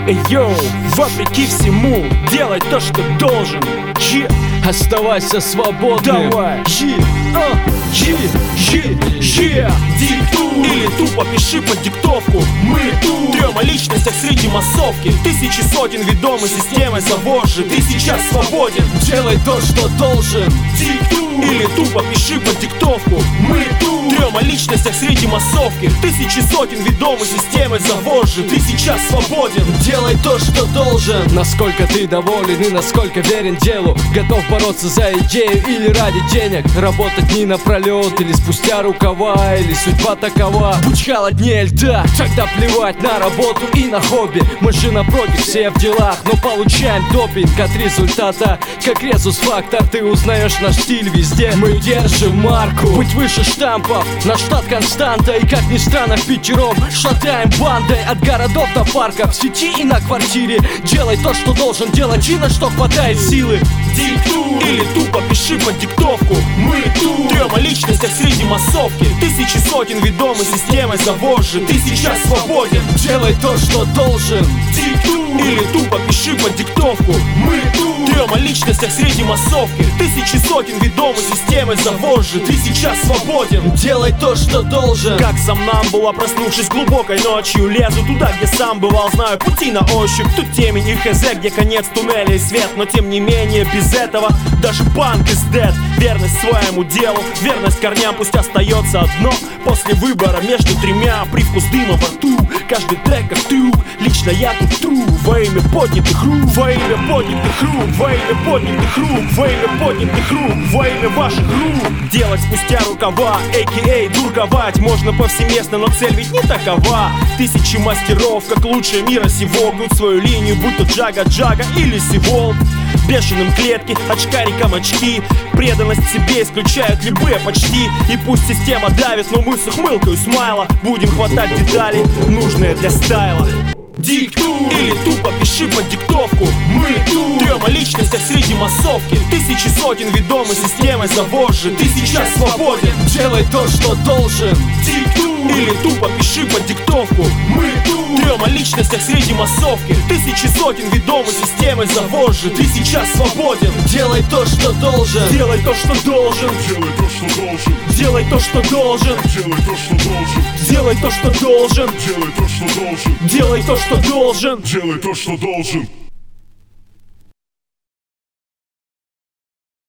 Эй, йоу, вопреки всему, делай то, что должен. Оставайся свободным. Давай. Диктуй. Или тупо пиши под диктовку. Мы тут. Трем о личностях среди массовки. Тысячи сотен ведомой системой завожжен. Ты сейчас свободен. Делай то, что должен. Диктуй. Или тупо пиши под диктовку. Мы тут. Трем о личностях среди массовки. Тысячи сотен ведомой системой завожжен. Ты сейчас свободен. Делай то, что должен. Насколько ты доволен и насколько верен делу. Готов бороться за идею или ради денег. Работать не напролет или спустя рукава. Или судьба такова, будь холоднее льда. Тогда плевать на работу и на хобби. Мы же напротив все в делах, но получаем допинг от результата. Как резус-фактор, ты узнаешь наш стиль везде. Мы держим марку, быть выше штампов. Наш штат константа, и как ни странно, впятером шатаем бандой от городов до парков, в сети и на квартире. Делай то, что должен делать, и на что хватает силы. Диктуй. Или тупо пиши под диктовку. Мы тут. Трем о личностях среди массовки. Тысячи сотен ведомой системой завожжен. Ты сейчас свободен. Делай то, что должен. Диктуй. Или тупо пиши под диктовку. Мы тут. Трем о личностях среди массовки. Тысячи сотен ведомой системой завожжен. Ты сейчас свободен. Делай то, что должен. Как сомнамбула, проснувшись глубокой ночью, лезу туда, где сам бывал, знаю пути на ощупь. Тут темень и хз, где конец туннеля и свет. Но тем не менее без этого даже панк is dead. Верность своему делу, верность корням, пусть остается одно. После выбора между тремя, привкус дыма во рту. Каждый трек как трюк, лично я тут true. Во имя поднятых рук, во имя поднятых рук, во имя поднятых рук, во имя поднятых рук, во имя ваших рук. Делать спустя рукава, а.к.а. дурковать можно повсеместно, но цель ведь не такова. Тысячи мастеров, как лучшее мира сего, гнут свою линию, будь то Джага-Джага или Сиволт. Бешеным клетки, очкарикам очки. Преданность себе исключают любые почти. И пусть система давит, но мы с ухмылкой смайла будем хватать детали, нужные для стайла. Диктуй. Или тупо пиши под диктовку. Мы тут. Трем о личностях среди массовки. Тысячи сотен ведомой системой завожжен. Ты сейчас свободен. Делай то, что должен. Диктуй. Или тупо пиши под диктовку. Мы тут. Трем о личностях среди массовки. Тысячи сотен ведомой системой завожжен. Ты сейчас свободен. Делай то, что должен. Делай то, что должен. Делай то, что должен. Делай то, что должен. Делай то, что должен. Делай то, что должен. Делай то, что должен. Делай то, что должен.